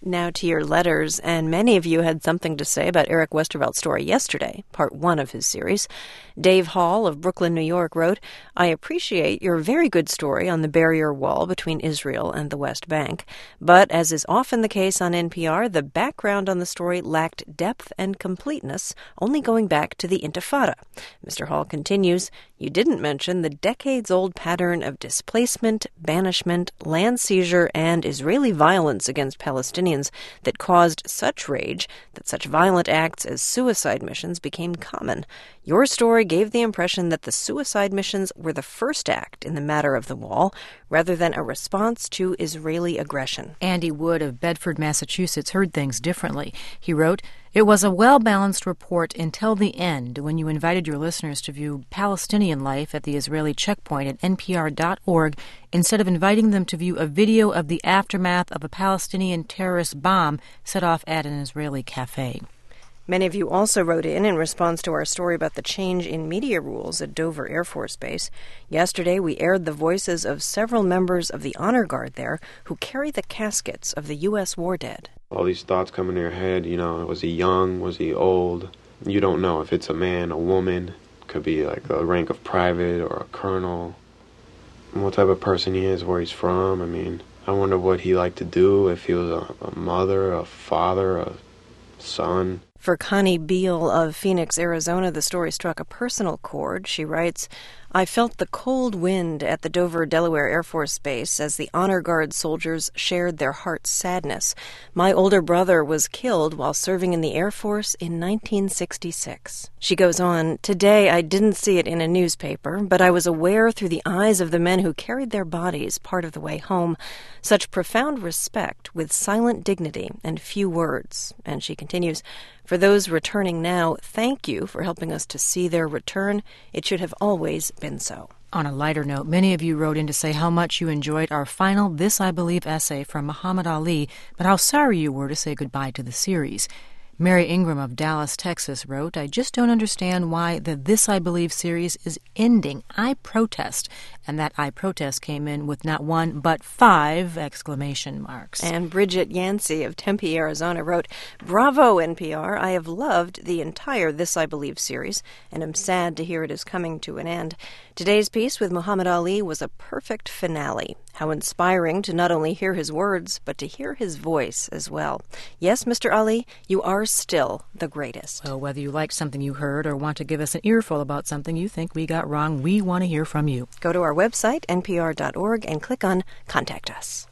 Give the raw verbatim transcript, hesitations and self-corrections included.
Now to your letters, and many of you had something to say about Eric Westervelt's story yesterday, part one of his series. Dave Hall of Brooklyn, New York wrote, I appreciate your very good story on the barrier wall between Israel and the West Bank, but as is often the case on N P R, the background on the story lacked depth and completeness, only going back to the Intifada. Mister Hall continues, you didn't mention the decades-old pattern of displacement, banishment, land seizure, and Israeli violence against Palestinians that caused such rage that such violent acts as suicide missions became common. Your story gave the impression that the suicide missions were the first act in the matter of the wall, rather than a response to Israeli aggression. Andy Wood of Bedford, Massachusetts, heard things differently. He wrote, it was a well-balanced report until the end, when you invited your listeners to view Palestinian life at the Israeli checkpoint at N P R dot org instead of inviting them to view a video of the aftermath of a Palestinian terrorist bomb set off at an Israeli cafe. Many of you also wrote in in response to our story about the change in media rules at Dover Air Force Base. Yesterday, we aired the voices of several members of the honor guard there who carry the caskets of the U S war dead. All these thoughts come in your head, you know, was he young, was he old? You don't know if it's a man, a woman, could be like a rank of private or a colonel. What type of person he is, where he's from. I mean, I wonder what he liked to do, if he was a, a mother, a father, a son. For Connie Beal of Phoenix, Arizona, the story struck a personal chord. She writes, I felt the cold wind at the Dover, Delaware Air Force Base as the Honor Guard soldiers shared their heart's sadness. My older brother was killed while serving in the Air Force in nineteen sixty-six. She goes on, today I didn't see it in a newspaper, but I was aware through the eyes of the men who carried their bodies part of the way home. Such profound respect with silent dignity and few words. And she continues, for those returning now, thank you for helping us to see their return. It should have always been so. On a lighter note, many of you wrote in to say how much you enjoyed our final This I Believe essay from Muhammad Ali, but how sorry you were to say goodbye to the series. Mary Ingram of Dallas, Texas wrote, I just don't understand why the This I Believe series is ending. I protest. And that I protest came in with not one, but five exclamation marks. And Bridget Yancey of Tempe, Arizona wrote, bravo, N P R. I have loved the entire This I Believe series, and am sad to hear it is coming to an end. Today's piece with Muhammad Ali was a perfect finale. How inspiring to not only hear his words, but to hear his voice as well. Yes, Mister Ali, you are still the greatest. Well, whether you liked something you heard or want to give us an earful about something you think we got wrong, we want to hear from you. Go to our website, N P R dot org, and click on Contact Us.